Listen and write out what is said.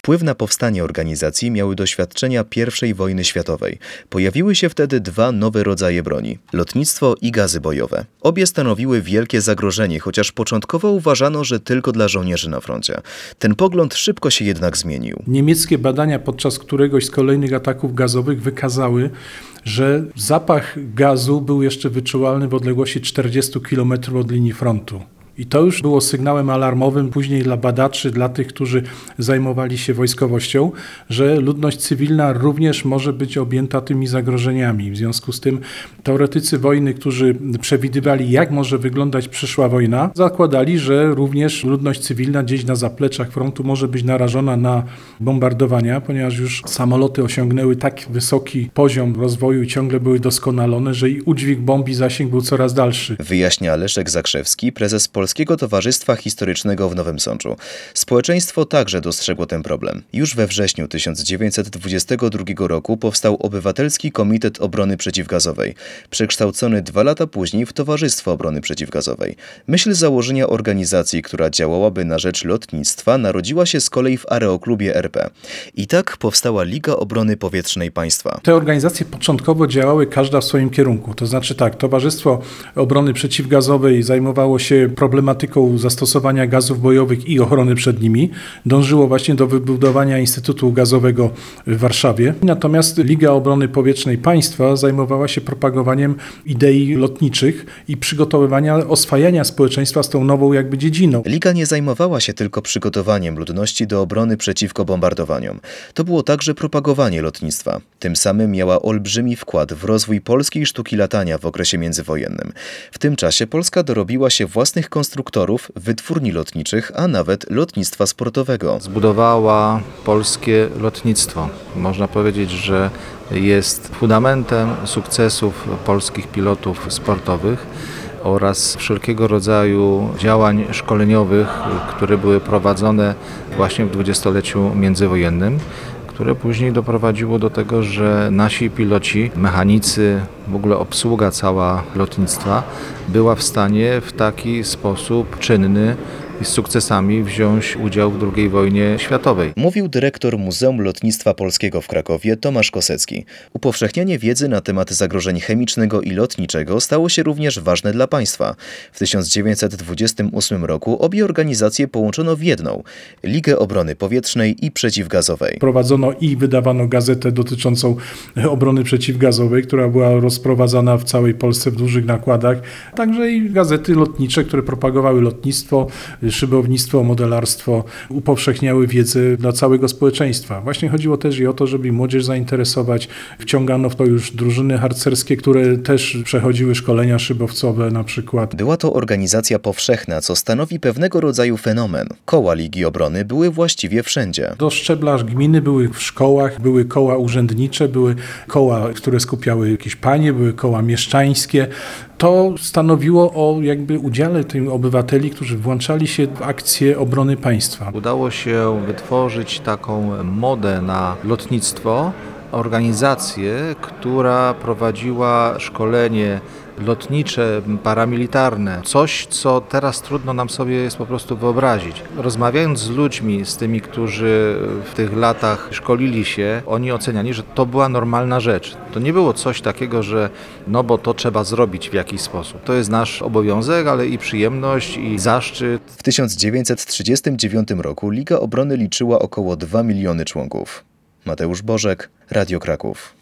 Wpływ na powstanie organizacji miały doświadczenia I wojny światowej. Pojawiły się wtedy dwa nowe rodzaje broni: lotnictwo i gazy bojowe. Obie stanowiły wielkie zagrożenie, chociaż początkowo uważano, że tylko dla żołnierzy na froncie. Ten pogląd szybko się jednak zmienił. Niemieckie badania podczas któregoś z kolejnych ataków gazowych wykazały, że zapach gazu był jeszcze wyczuwalny w odległości 40 km od linii frontu. I to już było sygnałem alarmowym później dla badaczy, dla tych, którzy zajmowali się wojskowością, że ludność cywilna również może być objęta tymi zagrożeniami. W związku z tym teoretycy wojny, którzy przewidywali, jak może wyglądać przyszła wojna, zakładali, że również ludność cywilna gdzieś na zapleczach frontu może być narażona na bombardowania, ponieważ już samoloty osiągnęły tak wysoki poziom rozwoju i ciągle były doskonalone, że i udźwig bomb i zasięg był coraz dalszy. Wyjaśnia Leszek Zakrzewski, prezes Polskiego Towarzystwa Historycznego w Nowym Sączu. Społeczeństwo także dostrzegło ten problem. Już we wrześniu 1922 roku powstał Obywatelski Komitet Obrony Przeciwgazowej, przekształcony 2 lata później w Towarzystwo Obrony Przeciwgazowej. Myśl założenia organizacji, która działałaby na rzecz lotnictwa, narodziła się z kolei w Aeroklubie RP. I tak powstała Liga Obrony Powietrznej Państwa. Te organizacje początkowo działały każda w swoim kierunku. To znaczy tak, Towarzystwo Obrony Przeciwgazowej zajmowało się problematyką zastosowania gazów bojowych i ochrony przed nimi. Dążyło właśnie do wybudowania Instytutu Gazowego w Warszawie. Natomiast Liga Obrony Powietrznej Państwa zajmowała się propagowaniem idei lotniczych i przygotowywania, oswajania społeczeństwa z tą nową jakby dziedziną. Liga nie zajmowała się tylko przygotowaniem ludności do obrony przeciwko bombardowaniom. To było także propagowanie lotnictwa. Tym samym miała olbrzymi wkład w rozwój polskiej sztuki latania w okresie międzywojennym. W tym czasie Polska dorobiła się własnych konstruktorów, wytwórni lotniczych, a nawet lotnictwa sportowego. Zbudowała polskie lotnictwo. Można powiedzieć, że jest fundamentem sukcesów polskich pilotów sportowych oraz wszelkiego rodzaju działań szkoleniowych, które były prowadzone właśnie w dwudziestoleciu międzywojennym, które później doprowadziło do tego, że nasi piloci, mechanicy, w ogóle obsługa cała lotnictwa była w stanie w taki sposób czynny i z sukcesami wziąć udział w II wojnie światowej. Mówił dyrektor Muzeum Lotnictwa Polskiego w Krakowie Tomasz Kosecki. Upowszechnianie wiedzy na temat zagrożeń chemicznego i lotniczego stało się również ważne dla państwa. W 1928 roku obie organizacje połączono w jedną: Ligę Obrony Powietrznej i Przeciwgazowej. Prowadzono i wydawano gazetę dotyczącą obrony przeciwgazowej, która była rozprowadzana w całej Polsce w dużych nakładach. Także i gazety lotnicze, które propagowały lotnictwo, szybownictwo, modelarstwo, upowszechniały wiedzę dla całego społeczeństwa. Właśnie chodziło też i o to, żeby młodzież zainteresować. Wciągano w to już drużyny harcerskie, które też przechodziły szkolenia szybowcowe na przykład. Była to organizacja powszechna, co stanowi pewnego rodzaju fenomen. Koła Ligi Obrony były właściwie wszędzie. Do szczebla gminy były w szkołach, były koła urzędnicze, były koła, które skupiały jakieś panie, były koła mieszczańskie. To stanowiło o jakby udziale tych obywateli, którzy włączali się w akcję obrony państwa. Udało się wytworzyć taką modę na lotnictwo, organizację, która prowadziła szkolenie lotnicze, paramilitarne. Coś, co teraz trudno nam sobie jest po prostu wyobrazić. Rozmawiając z ludźmi, z tymi, którzy w tych latach szkolili się, oni oceniali, że to była normalna rzecz. To nie było coś takiego, że bo to trzeba zrobić w jakiś sposób. To jest nasz obowiązek, ale i przyjemność, i zaszczyt. W 1939 roku Liga Obrony liczyła około 2 miliony członków. Mateusz Bożek, Radio Kraków.